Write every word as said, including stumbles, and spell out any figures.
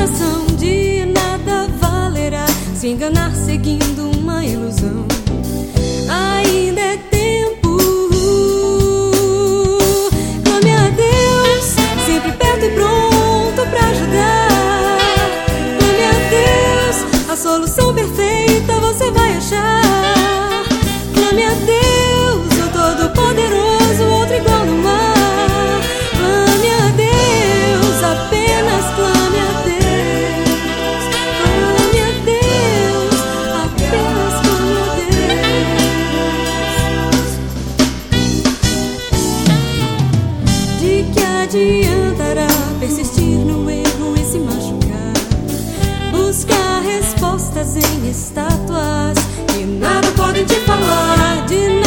sensação de nada valerá, se enganar seguindo uma ilusão. Ainda é tempo, clame a Deus, sempre perto e pronto pra ajudar. Clame a Deus, a solução perfeita você vai achar. Clame a Deus, o Todo-Poderoso, outro igual no mar. Clame a Deus, apenas clame a Deus. Clame a Deus, apenas clame a Deus. De que adiantará persistir no erro e se machucar? Buscar respostas em estátuas que nada podem te falar. De